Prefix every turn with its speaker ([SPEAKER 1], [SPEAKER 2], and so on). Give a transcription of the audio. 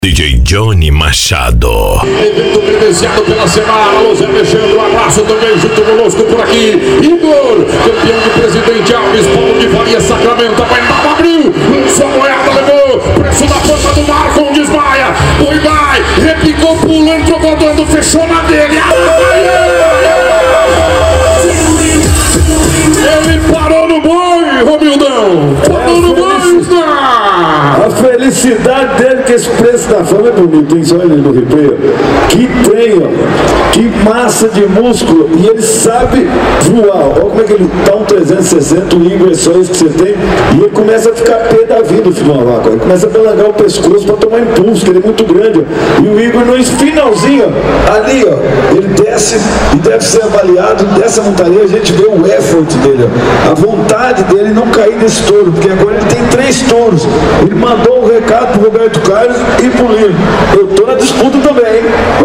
[SPEAKER 1] DJ Johnny Machado.
[SPEAKER 2] Evento credenciado pela semana. Alô, Zé Alexandre, um abraço também junto conosco por aqui. Igor, campeão de Presidente Alves, Paulo de Faria, Sacramento, Abainaba abriu, lançou a moeda, levou, preço da ponta do mar com desmaia, foi, vai, repicou, pulou, entrou rodando, fechou na dele. Ele parou no boi, Romildão. Parou no boi,
[SPEAKER 3] a felicidade dele, que esse preço da fama é bonito, hein? Olha ele no replay. Que trem, ó. Que massa de músculo. E ele sabe voar. Olha como é que ele dá um 360, o Igor, é só isso que você tem. E ele começa a ficar pé da vida, o filho da vaca. Ele começa a belangar o pescoço para tomar impulso, que ele é muito grande, ó. E o Igor, no finalzinho, ó, ali, ó, ele desce e deve ser avaliado. Dessa montaria a gente vê o effort dele, ó. A vontade dele não cair nesse touro, porque agora ele tem 3 touros. Ele mandou um recado pro Roberto Carlos e pro Lino. Eu tô na disputa também, hein?